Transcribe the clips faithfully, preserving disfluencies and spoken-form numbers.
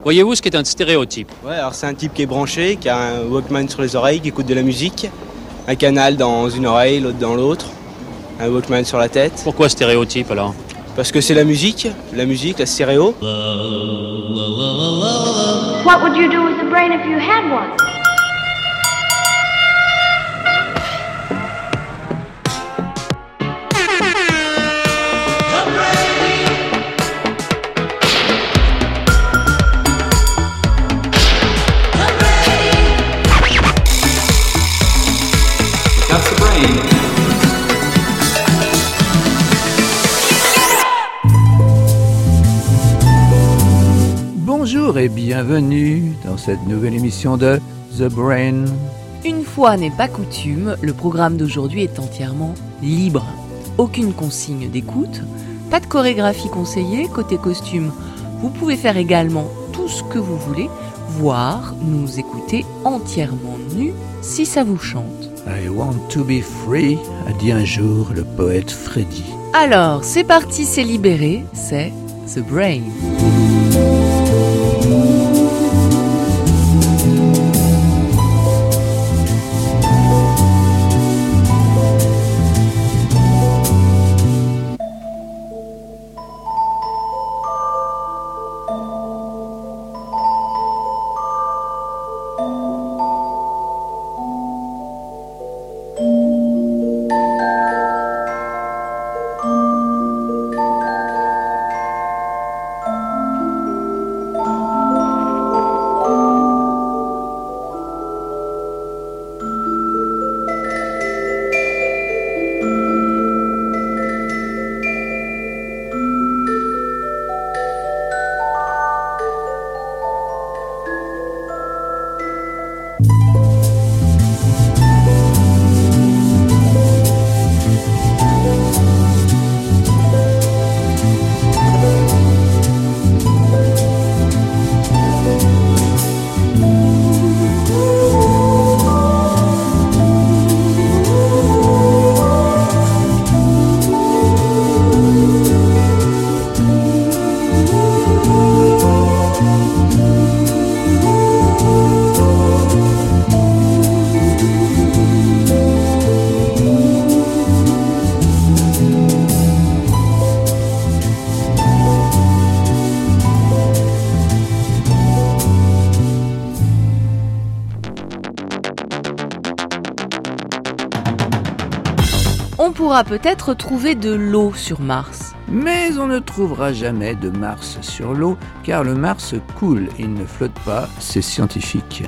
Voyez-vous ce qui est un stéréotype ? Ouais, alors c'est un type qui est branché, qui a un Walkman sur les oreilles, qui écoute de la musique, un canal dans une oreille, l'autre dans l'autre, un Walkman sur la tête. Pourquoi stéréotype alors ? Parce que c'est la musique, la musique, la stéréo. What would you do with a brain if you had one? Bonjour et bienvenue dans cette nouvelle émission de The Brain. Une fois n'est pas coutume, le programme d'aujourd'hui est entièrement libre. Aucune consigne d'écoute, pas de chorégraphie conseillée. Côté costume, vous pouvez faire également tout ce que vous voulez, voire nous écouter entièrement nus si ça vous chante. I want to be free, a dit un jour le poète Freddy. Alors, c'est parti, c'est libéré, c'est The Brain. On pourra peut-être trouver de l'eau sur Mars. Mais on ne trouvera jamais de Mars sur l'eau, car le Mars coule, il ne flotte pas, c'est scientifique.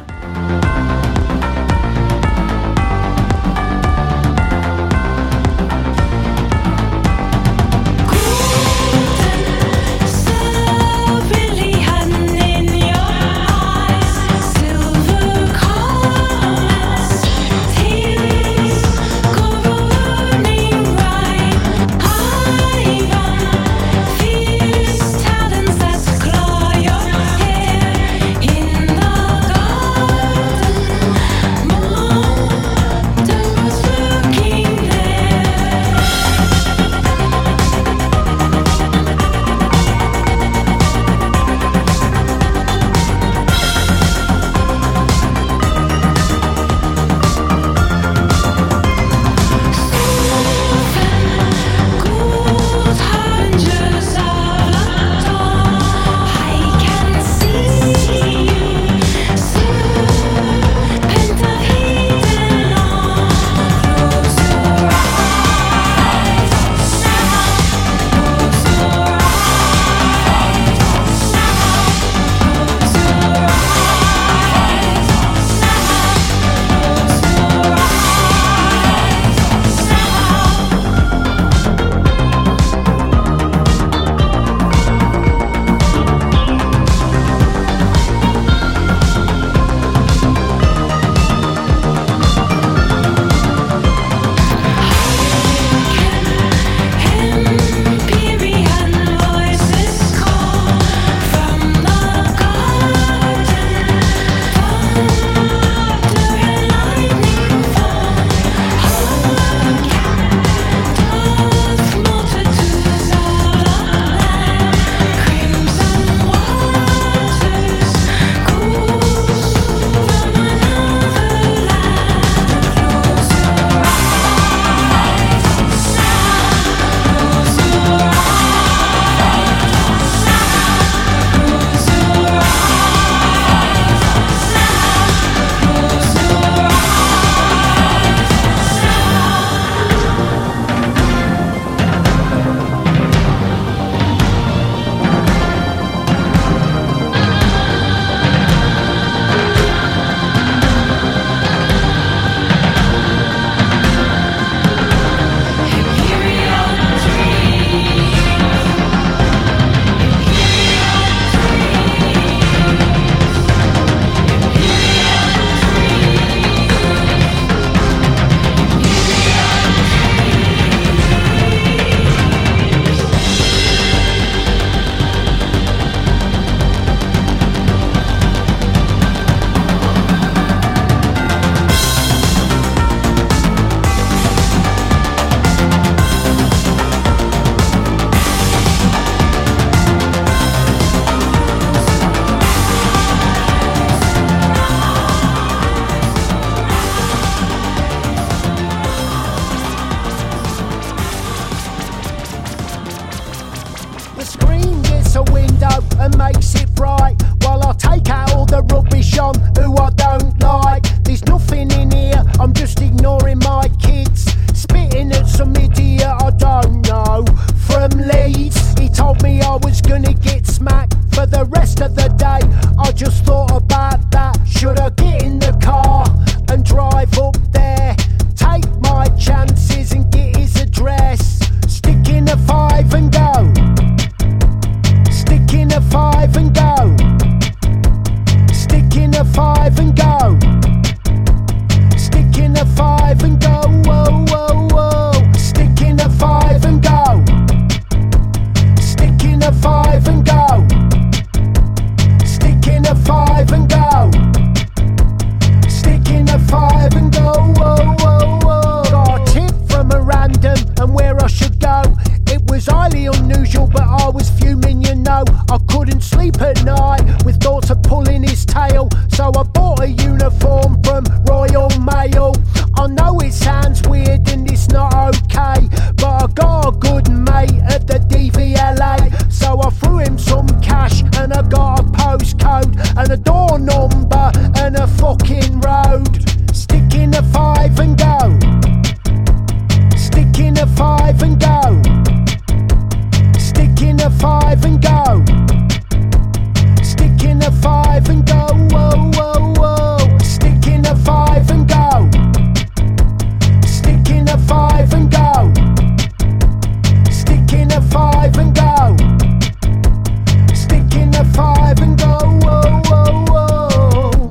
just thought about that. Should I get in the car and drive up there? Take my chances and get his address. Stick in a five and go. Stick in a five and go. Stick in a five and go. Stick in a five and go. Whoa, whoa, whoa. Stick in a five and go. Stick in a five and go. Stick in a five and go. Stick in a five and go. Whoa, whoa, whoa. Got a tip from a random and where I should go. It was highly unusual, but I was fuming, you know. I couldn't sleep at night with thoughts of pulling his tail. So I bought a uniform from Royal Mail. I know it sounds weird and it's not okay, but I got a good mate at the D V L A. So I threw him some cash and I got a postcode and a door number and a fucking road. Stick in a five and go. Stick in a five and go. Stick in a five and go. Stick in a five and go. Whoa, whoa, whoa. Stick in a five and go. Stick in a five and go. Stick in a five and go. Stick in a five and go. Whoa, whoa, whoa.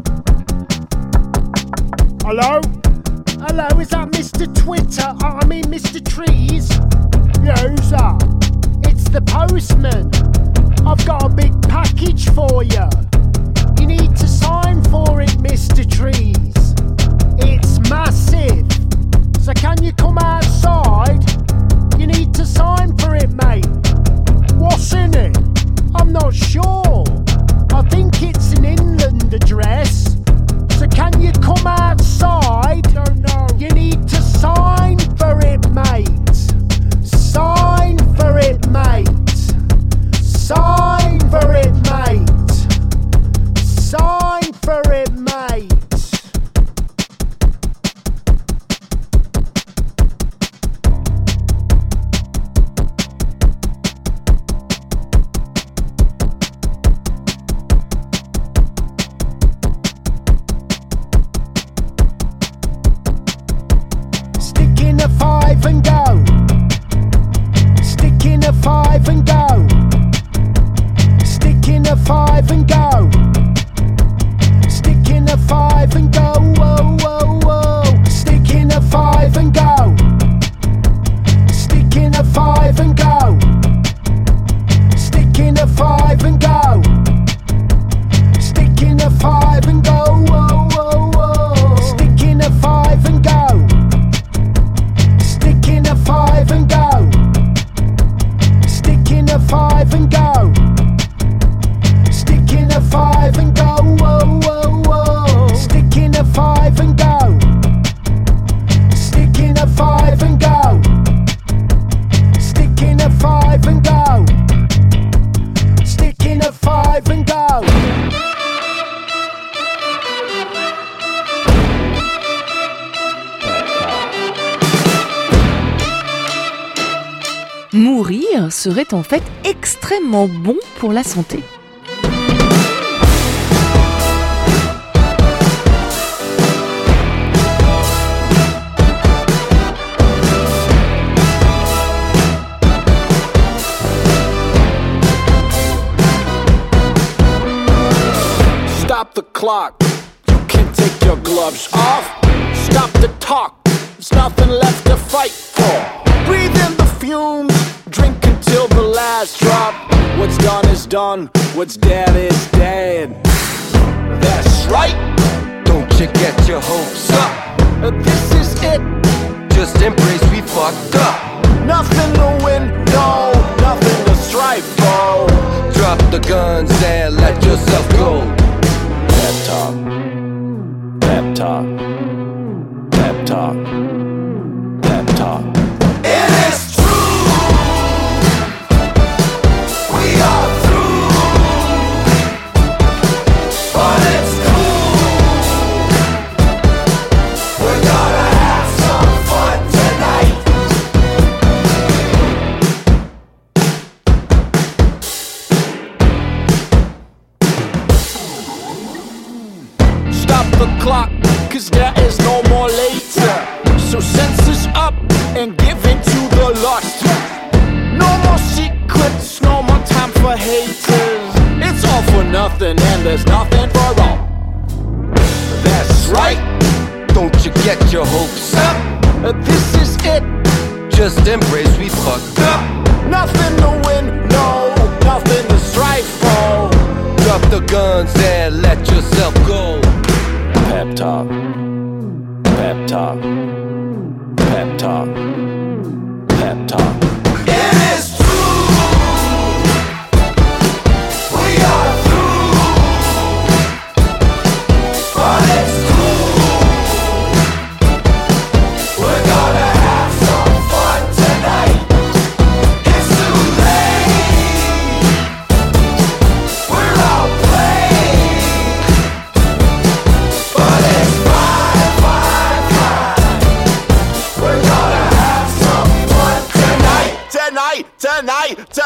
Hello? Hello, is that Mister Twitter? Oh, I mean Mister Trees? Yeah, who's that? It's the postman. I've got a big package for you. You need to sign for it, Mister Trees. It's massive. So can you come outside? You need to sign for it, mate. What's in it? I'm not sure. I think it's an inland address. So can you come outside? Don't know. You need to sign for it, mate. Sign for it, mate. Sign for it, mate. Sign for it, mate. Stick in a five and go. Stick in a five and go. Stick in a five and go. Stick in a five and go. Whoa, whoa, whoa. Stick in a five and go. Stick in a five and go. Stick in a five and go. Stick in a five and go. Whoa, whoa, whoa. Stick in a five and go. Stick in a five and go. Stick in a five and go. Stick in a five and go. Whoa, whoa, whoa. Stick in a five and go. Stick in a five and go. Stick in a five and go. Stick in a five and go. Mourir serait en fait extrêmement bon pour la santé. Stop the clock. You can take your gloves off. Stop the talk. There's nothing left to fight for. Breathe in the fumes. Drink until the last drop. What's done is done. What's dead is dead. That's right. Don't you get your hopes up. This is it. Just embrace we fucked up. Nothing to win, no. Nothing to strive for. Drop the guns and let yourself go. Pep talk. Pep talk. Pep talk. Pep talk. It is true. We are through. But it's cool. We're gonna have some fun tonight. the clock, cause there is no more later. So senses up and give in to the lust. No more secrets, no more time for haters. It's all for nothing and there's nothing for all. That's right, don't you get your hopes up. Uh, This is it, Just embrace we fucked up. nothing to win, no, nothing to strive for. Drop the guns and let yourself go. Pep talk, pep talk, pep talk, pep talk. It is true, we are through, but it's cool. We're gonna have some fun tonight. It's too late, we're all playing, but it's fine, fine, fine. We're gonna have some fun tonight. Tonight, tonight, tonight.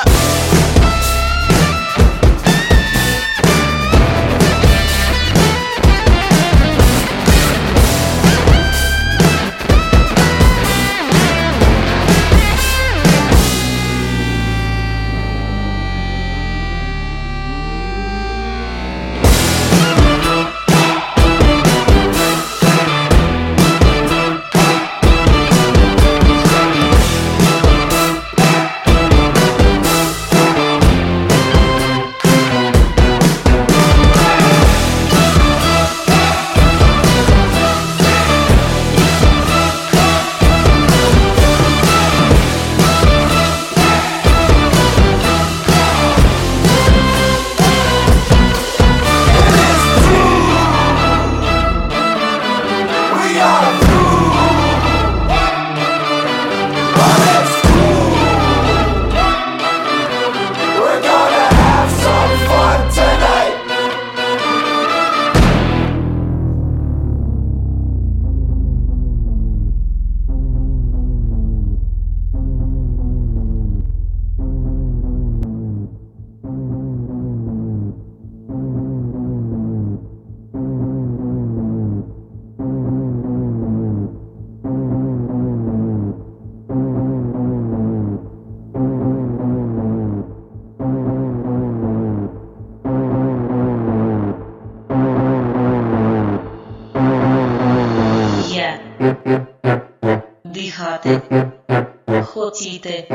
Дихати, хотіти.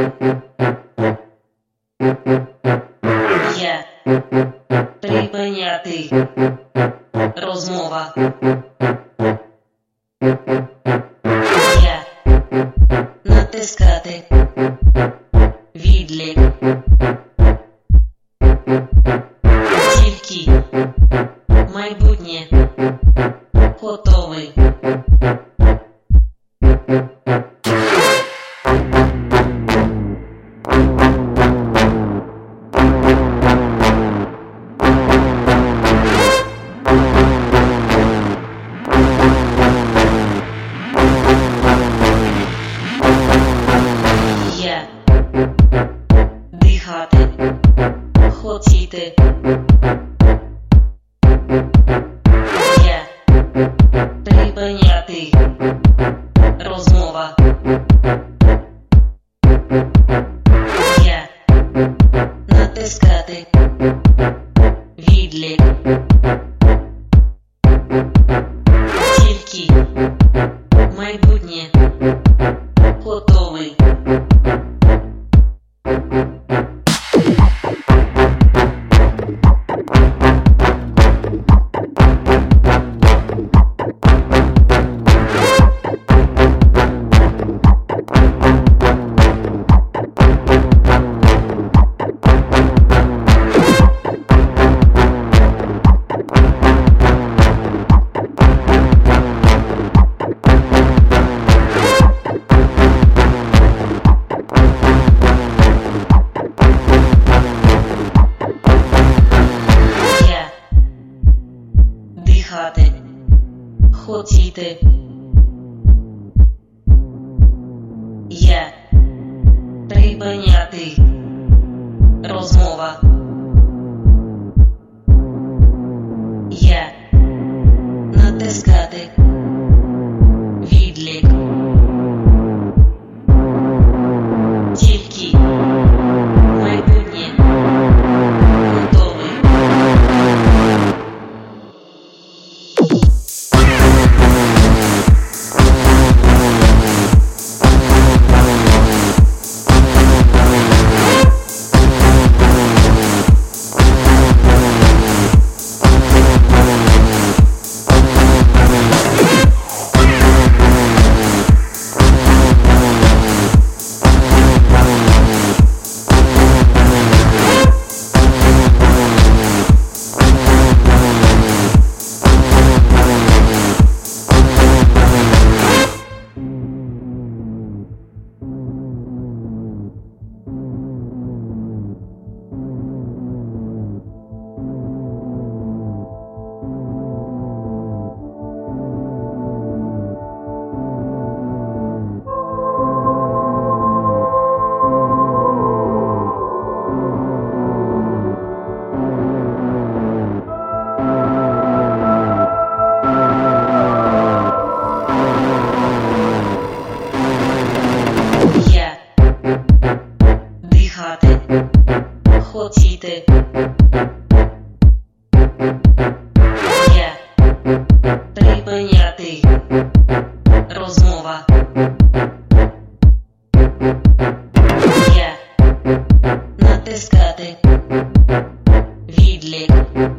Я припиняти. Розмова. Я натискати. Відлік. Тільки майбутнє. Готовий. Я дихати, хотіти. Я припиняти. Розмова. Я натискати. Відлік. Тільки майбутнє. Готовий. Я дихати, хотіти. Я припиняти. Розмова. Я натискати. Є припиняти. Розмова. Є натискати. Відлік.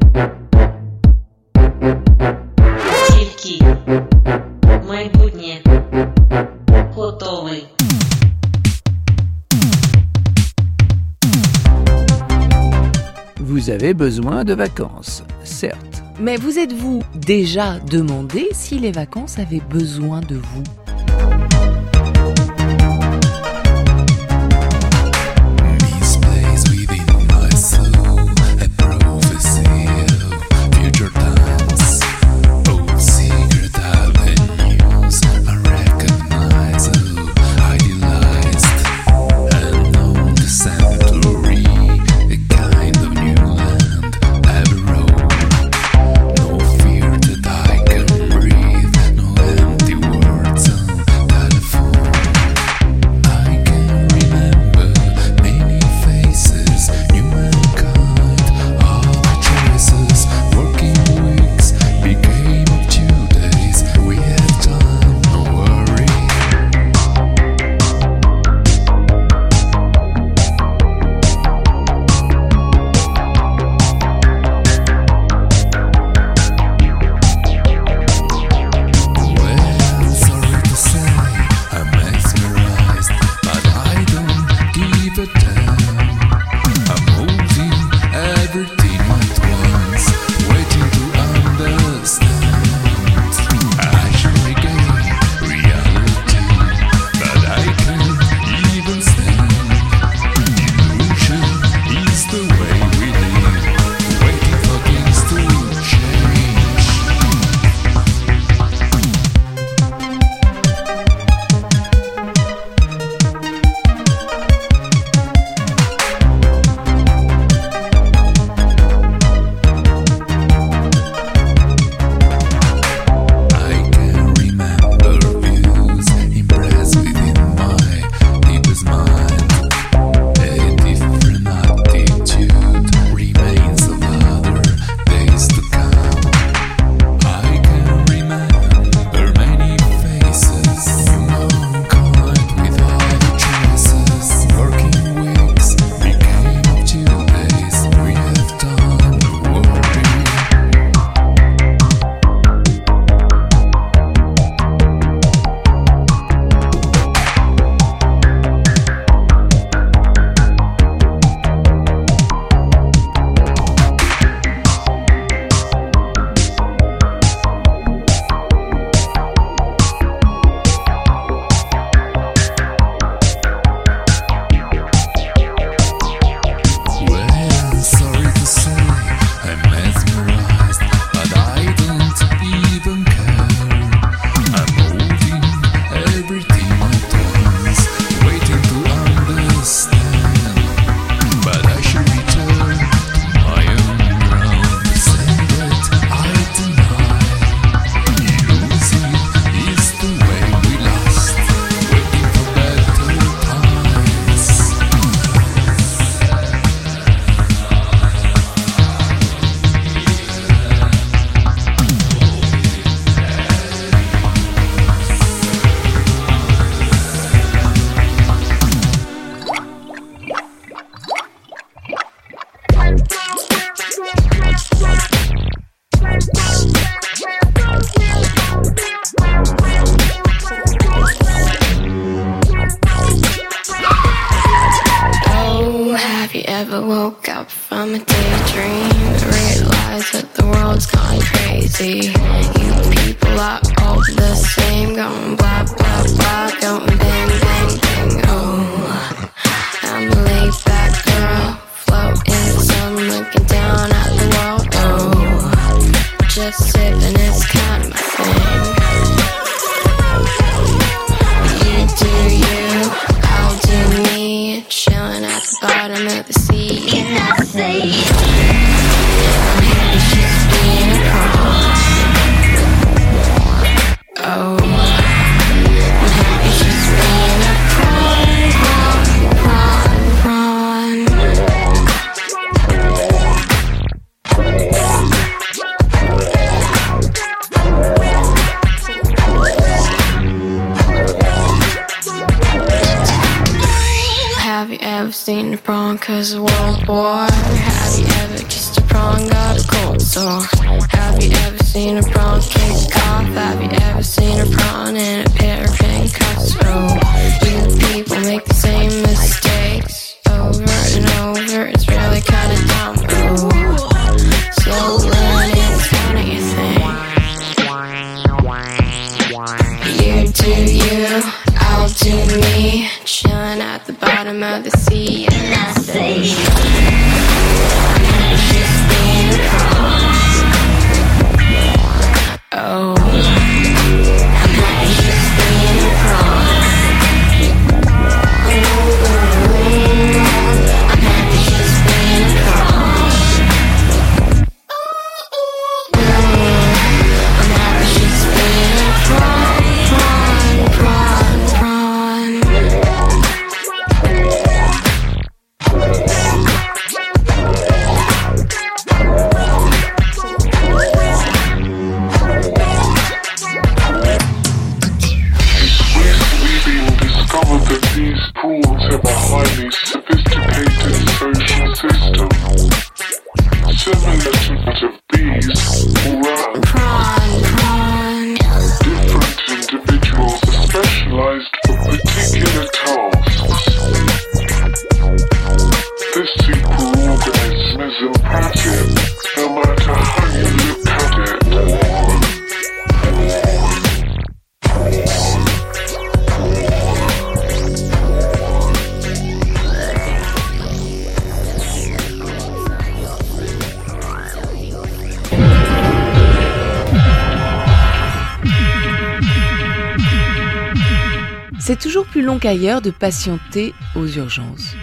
Тільки майбутнє. Готовий. Vous avez besoin de vacances, certes. Mais vous êtes-vous déjà demandé si les vacances avaient besoin de vous ? ever woke up from a daydream, realized that the world's gone crazy. You people are all the same, going blah blah blah, going bang bang bang. Oh, I'm a laid back girl, float in the sun, looking down at the world. Oh, just sipping, it's kind of my thing. You do you, I'll do me, chilling at the bottom of the sea. Can I say I'm happy just being a pawn? Oh, I'm happy just being a prawn, prawn, prawn, prawn. seen a prawn cause of World War? Have you ever kissed a prawn, got a cold sore? Have you ever seen a prawn kick off? Have you ever seen a prawn in a pair of handcuffs? Oh, you people make the same mistakes over and over, it's really kinda dumb. Oh, slow learning's kind of your thing. You do you, I'll do me. Chilling at the bottom of the sea, and I say I'm just being a prawn. Oh, I'm just being a prawn. C'est toujours plus long qu'ailleurs de patienter aux urgences.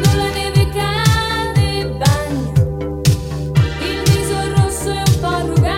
Quando la neve cade e bagna, il viso rosso è un po' arrugato.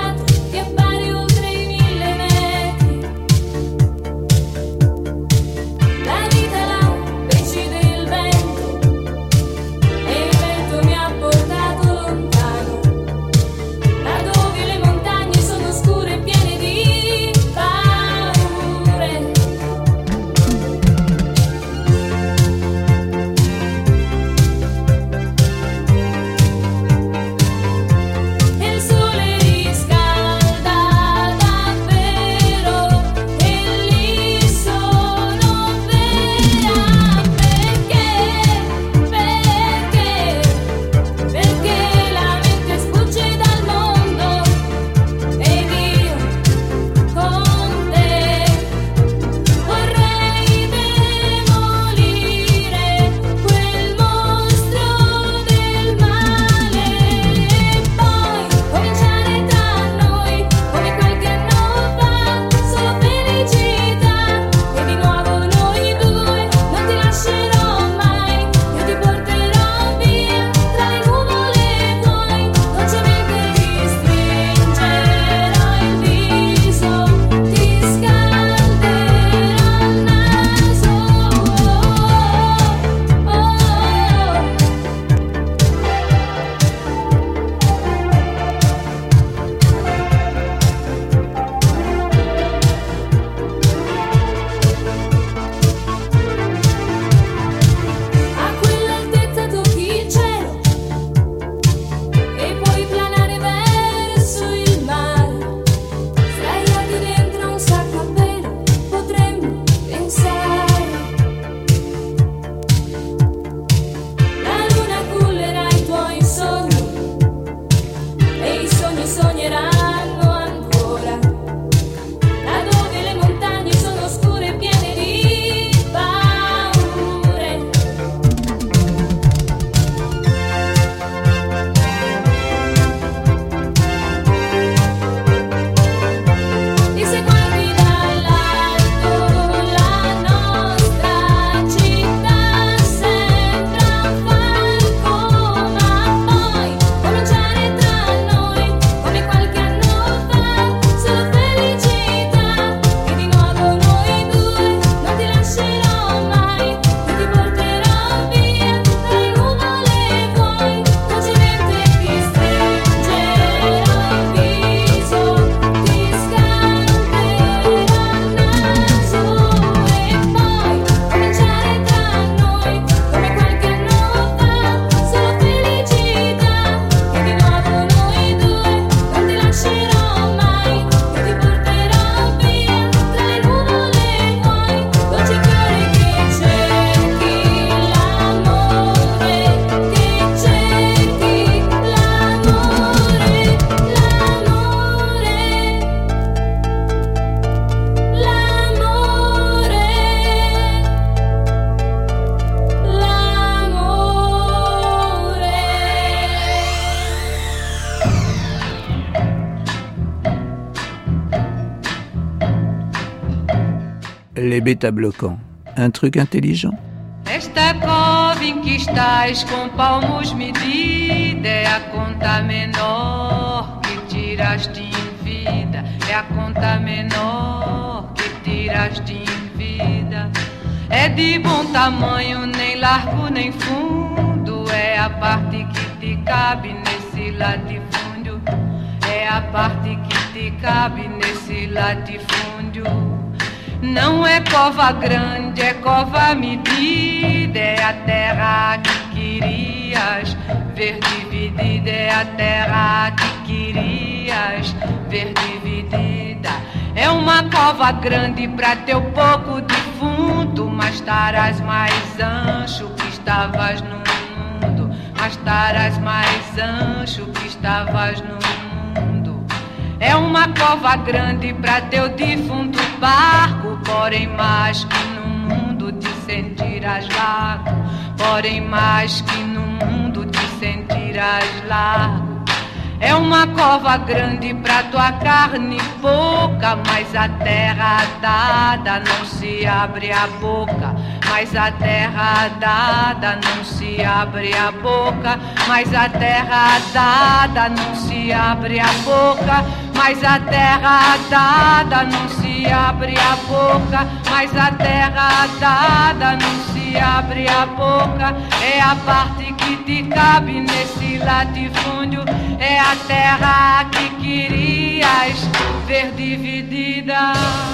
les bêta-bloquants. Un truc intelligent. Esta cova em que estás com palmos medida é a conta menor que tiraste em vida. É a conta menor que tiraste em vida. É de bom tamanho, nem largo nem fundo. É a parte que te cabe nesse latifúndio. É a parte que te cabe nesse latifúndio. Não é cova grande, é cova medida. É a terra que querias ver dividida. É a terra que querias ver dividida. É uma cova grande pra teu pouco defunto, mas estarás mais ancho que estavas no mundo. Mas estarás mais ancho que estavas no mundo. É uma cova grande pra teu defunto barco, porém mais que no mundo te sentirás largo. Porém mais que no mundo te sentirás largo. É uma cova grande pra tua carne pouca, mas a terra dada não se abre a boca. Mas a terra dada não se abre a boca. Mas a terra dada não se abre a boca. Mas a terra dada não se abre a boca. Mas a terra dada não se abre a boca. É a parte que te cabe nesse latifúndio. É a terra que querias ver dividida.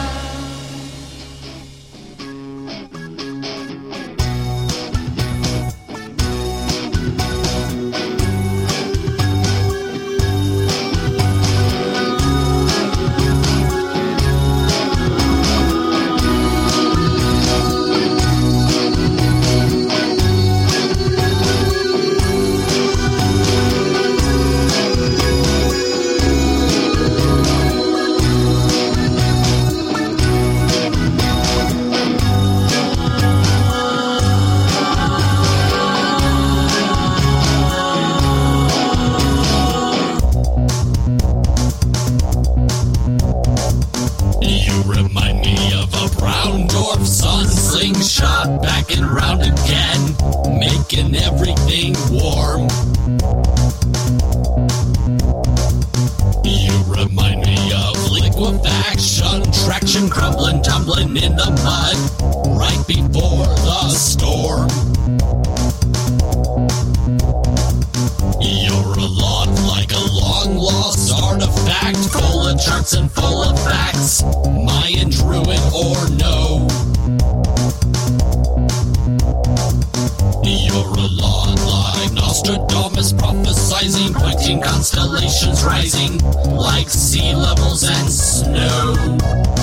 Slingshot back and round again, making everything warm. You remind me of liquefaction, traction crumbling, tumbling in the mud, right before the storm. You're a lot like a long lost artifact, full of charts and full of facts, Mayan, Druid or no. You're a lot like Nostradamus, prophesizing, pointing constellations rising like sea levels and snow.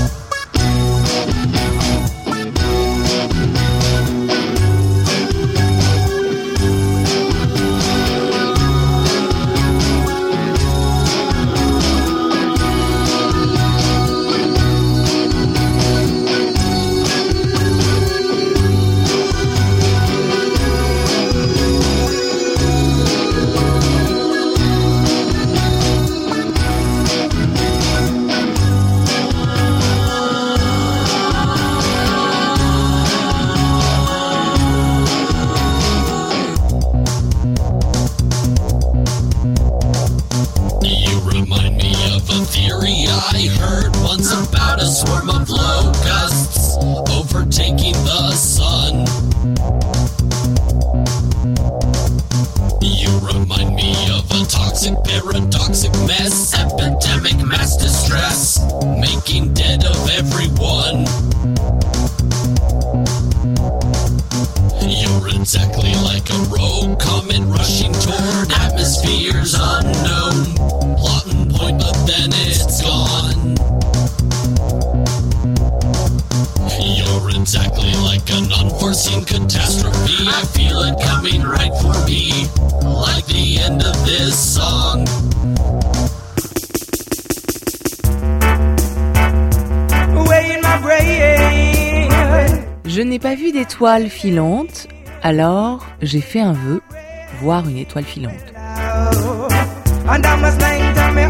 Je n'ai pas vu d'étoile filante, alors j'ai fait un vœu, voir une étoile filante.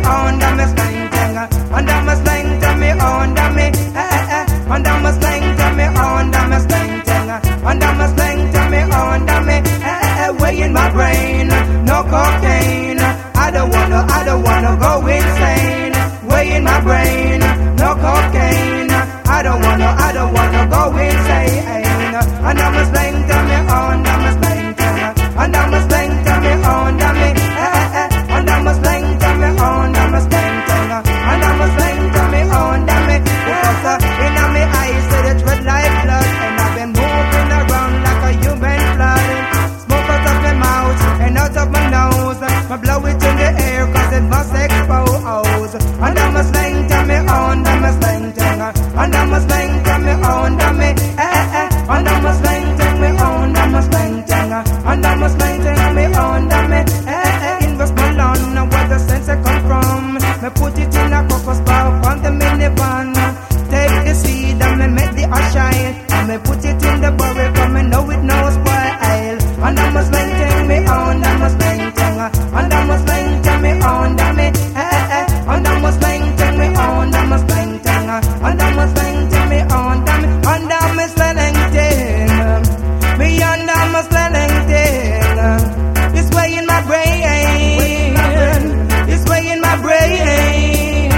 Under my slang, tell me, under me, eh, eh, under my slang, tell in my brain. No cocaine. I don't wanna, I don't wanna go insane. Way in my brain. No cocaine. I don't wanna, I don't wanna go insane. And I'm a slang to me on, I'm a slang to me. And I'm a slang to me on, I'm a eh, eh. And I'm a slang to me on, I'm a slang to me. And I'm a slang to me on, I'm a because uh, in my eyes say it's red like blood. And I've been moving around like a human blood. Smoke out of my mouth and out of my nose. I blow it in the air cause it must expose. And I'm a slang to me on, I'm a slang to me. And I'm a slang to me on, I'm a eh, eh, eh. And I'm a slang to me on, I'm a slang to me. And I'm a slang to me on, I'm a eh, eh, eh. In Westmoreland, where the sense I come from. Me put it in a cocos bar on the minivan. Take the seed and me make the ash shine. And me put it in the barrel cause me know it no spoil. And I'm a slang to me on, I'm a slang to me. And I'm a slang to me on, I'm a eh, eh, eh. And I'm a slang to me on, I'm a slang to me. And I'm a slang to me on, I'm a and I'm a slang to me. And I'm a slang to me. This way in my brain. This way in my brain.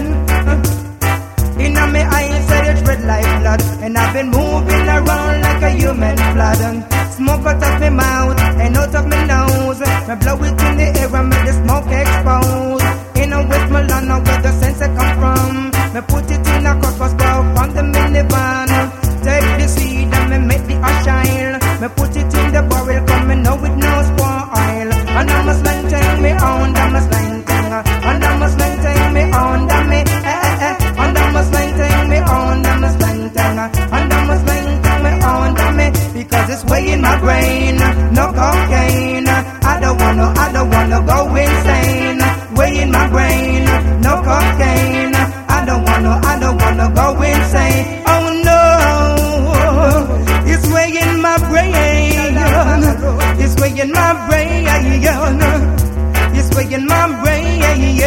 In my eyes said it's red like blood. And I've been moving around like a human blood. Smoke out of my mouth and out of my nose. I blow it in the air and make the smoke expose. In a Westmoreland where the sense I come from. Me put it in a cocos bar on the minivan. Take the seed and me make the ash shine. Me put it in the barrel cause me know it no spoil. And I'm a slang thing me on, I'm a slang thing. And I'm a slang thing me on, I'm a eh eh eh. And I'm a slang thing me on, I'm a slang thing. And I'm a slang thing me on, I'm a because it's way in my brain. No cocaine. I don't wanna, I don't wanna go insane. Way in my brain. No cocaine. I don't wanna, I don't wanna go insane. Oh no, it's way in my brain. It's way in my brain. It's way in my brain.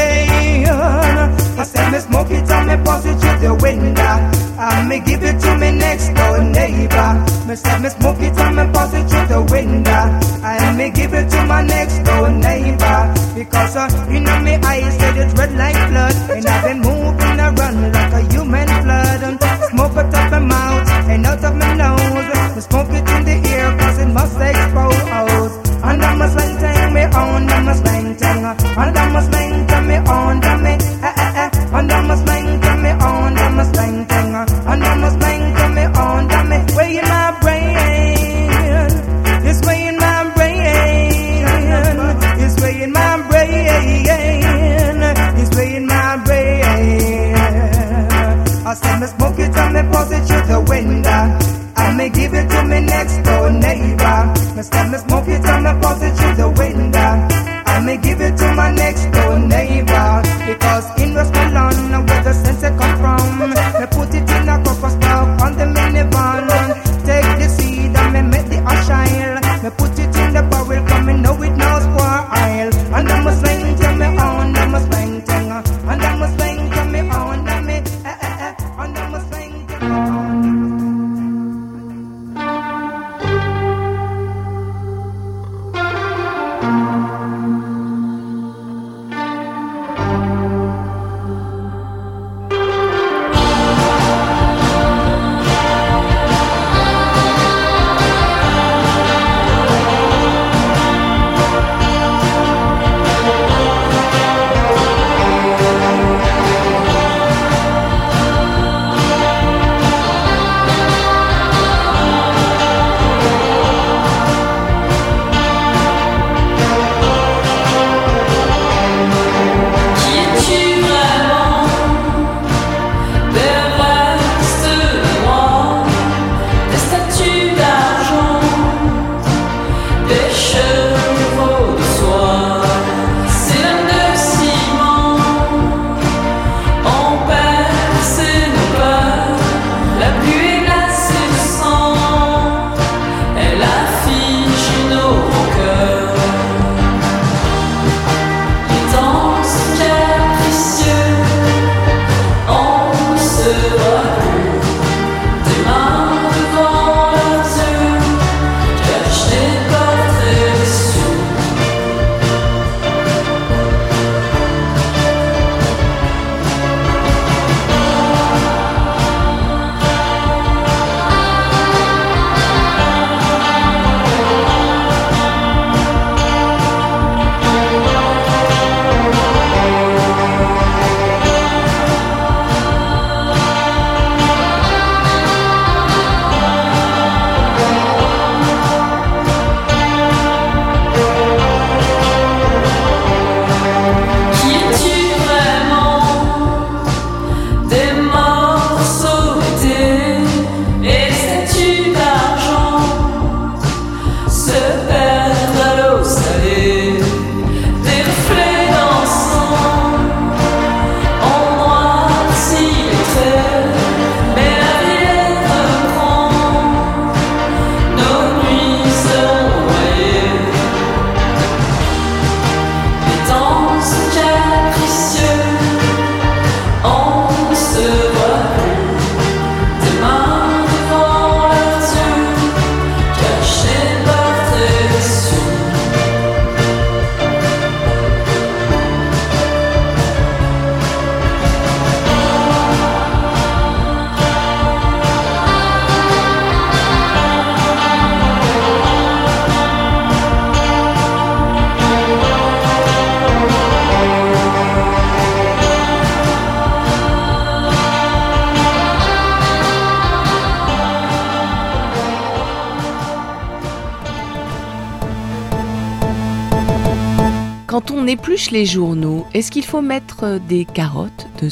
I said me smoke it and me pass it through the window. And me give it to me next door neighbor. Me said me smoke it and me pass it through the window. And me give it to my next door neighbor. Because uh, you know me eyes said it's red like blood. And I've been moving around like a human blood. Smoke out of my mouth and out of my nose. Me smoke it in the air cause it must expose. And I'm a slang thing me on, I'm a slang thing. And I'm a slang to me on, I'm a eh eh eh. And I'm a slang to me on, I'm a slang thing. And I'm a slang to me on, I'm a way in my brain. It's way in my brain. It's way in my brain. It's way in my brain. I said me smoke it and me pass it through the window. And me give it to me next door neighbor. Me stand me smoke it and me pass it through the window. And me give it to my next door neighbor. Because in Westmoreland where the sense I come from. Me put it in a cocos bar on the minivan. Take the seed and me make the ash shine. Me put it in the barrel cause me know it no spoil. And I'm a slang to me on, I'm a slang thing. And I'm a slang to me on, I'm a eh eh eh. And I'm a slang to me on. Quand on épluche les journaux, est-ce qu'il faut mettre des carottes dessous ?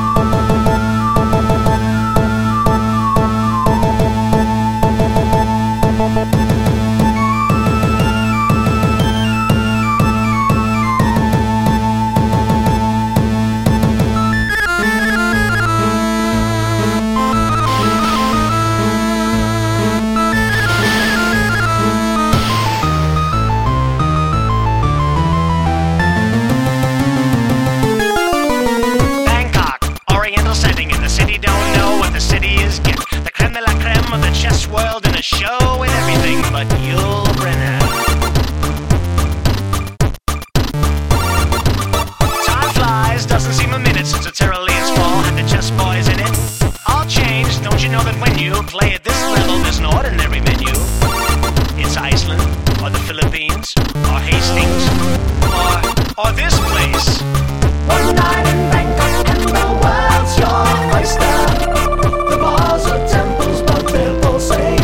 Show and everything but Yul Brynner. Time flies, doesn't seem a minute since the Tyroleans fall had the chess boys in it. All changed, don't you know that when you play at this level there's an ordinary menu? It's Iceland, or the Philippines, or Hastings, or, or this place. One night in Bangkok and the world's your oyster. The bars are temples but they're pulsating.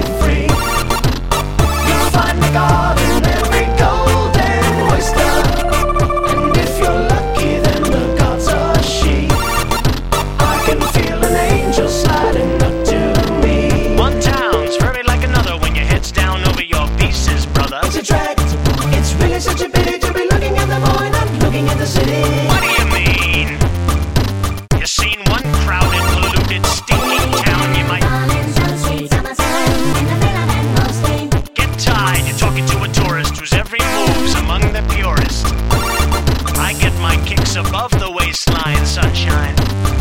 God in every golden oyster, and if you're lucky then the gods are she. I can feel an angel sliding up to me. One town's very like another when your head's down over your pieces, brother. It's a tract, it's really such a pity to be looking at the boy, not looking at the city. What do you mean? You've seen one crowded, polluted, stinking town, you might talking to a tourist whose every move's among the purest. I get my kicks above the waistline, sunshine.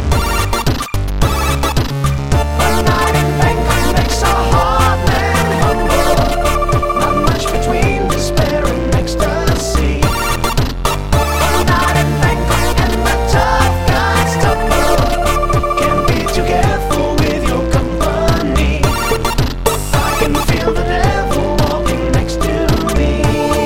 A night in Bangkok makes a hard man humble. Not much between despair and ecstasy. A night in Bangkok and the tough guys tumble. Can't be too careful with your company. I can feel the devil walking next to me.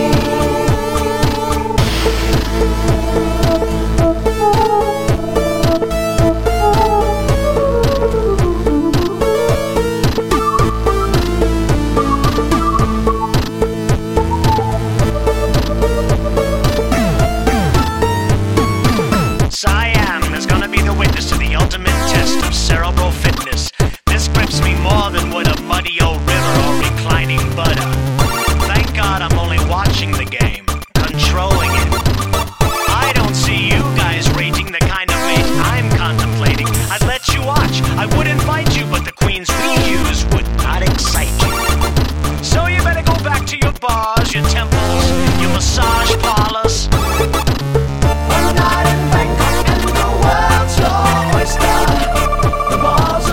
Siam is gonna be the witness to the ultimate test of cerebral fitness. This grips me more than would a muddy old river or reclining butter. Thank God I'm only watching the game, controlling it. I don't see you guys rating the kind of mate I'm contemplating. I'd let you watch, I would invite you, but the queens we use would not excite you. So you better go back to your bars, your temples, your massage parlors. One night in Bangkok and the world's your oyster. The bars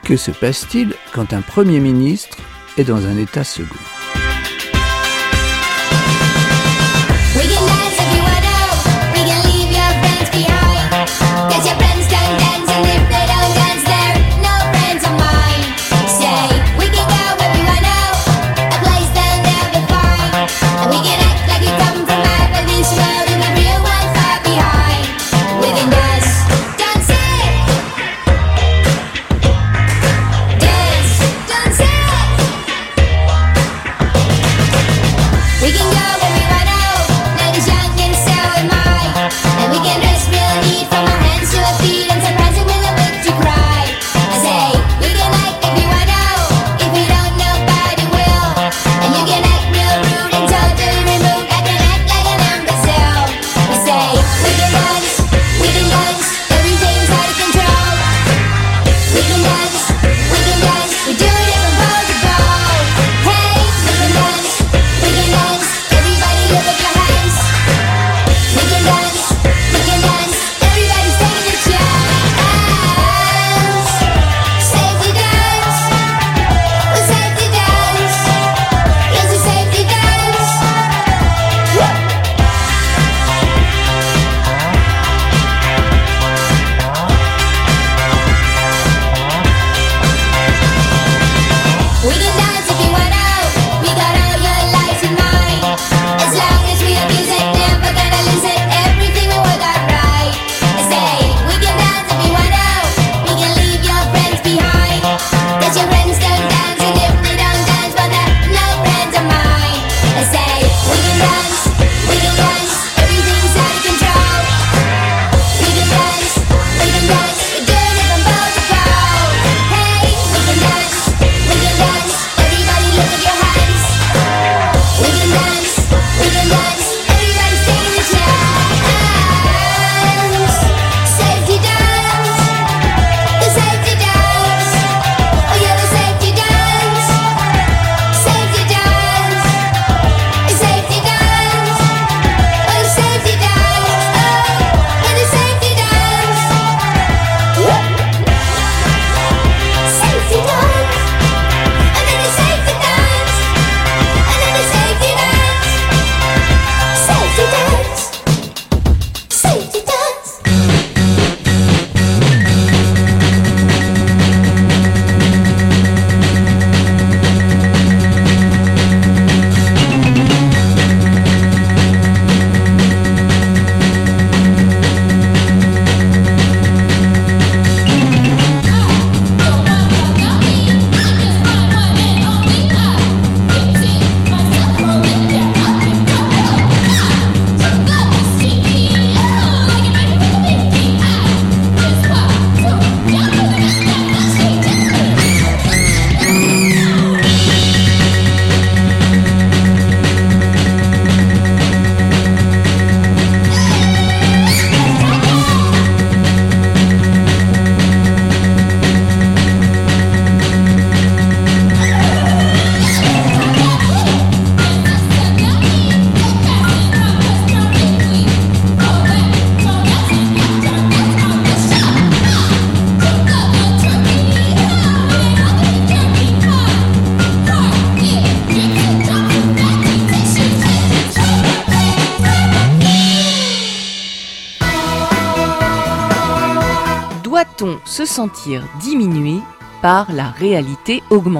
Que se passe-t-il quand un Premier ministre est dans un état second ? Doit-on se sentir diminué par la réalité augmentée ?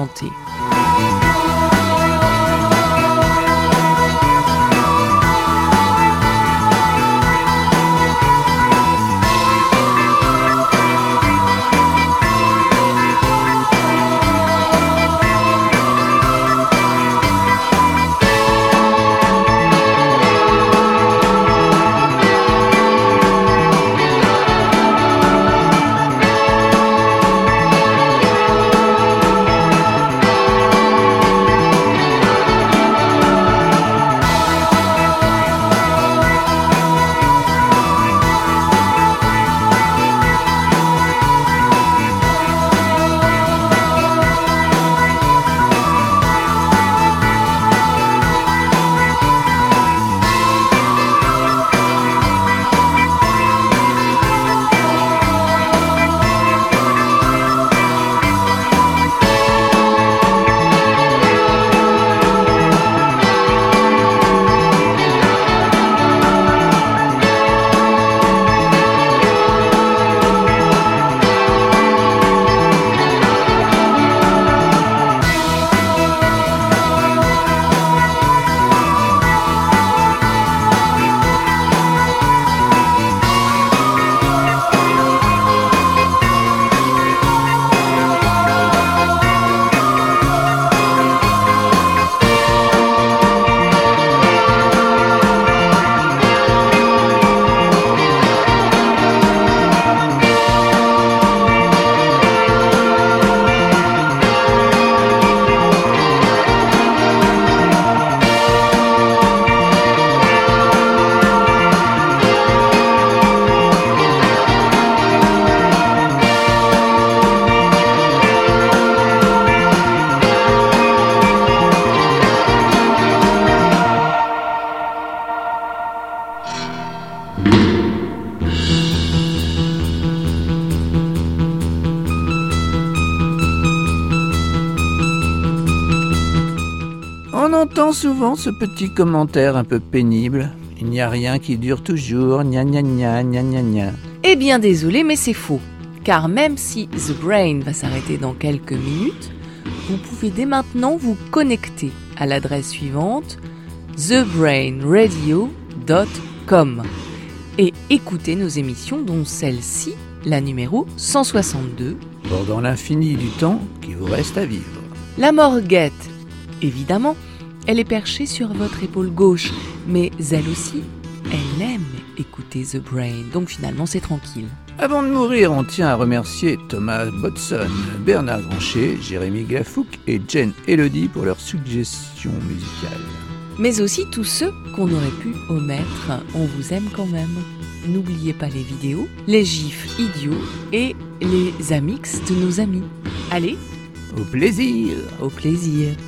entend souvent ce petit commentaire un peu pénible. Il n'y a rien qui dure toujours, gna gna gna gna gna gna. Eh bien désolé, mais c'est faux. Car même si The Brain va s'arrêter dans quelques minutes, vous pouvez dès maintenant vous connecter à l'adresse suivante the brain radio dot com et écouter nos émissions, dont celle-ci, la numéro cent soixante-deux. Pendant l'infini du temps qui vous reste à vivre. La morguette, évidemment, elle est perchée sur votre épaule gauche, mais elle aussi, elle aime écouter The Brain, donc finalement c'est tranquille. Avant de mourir, on tient à remercier Thomas Bodson, Bernard Grancher, Jérémy Glafouc et Jen Elodie pour leurs suggestions musicales. Mais aussi tous ceux qu'on aurait pu omettre, on vous aime quand même. N'oubliez pas les vidéos, les gifs idiots et les amix de nos amis. Allez, au plaisir, au plaisir.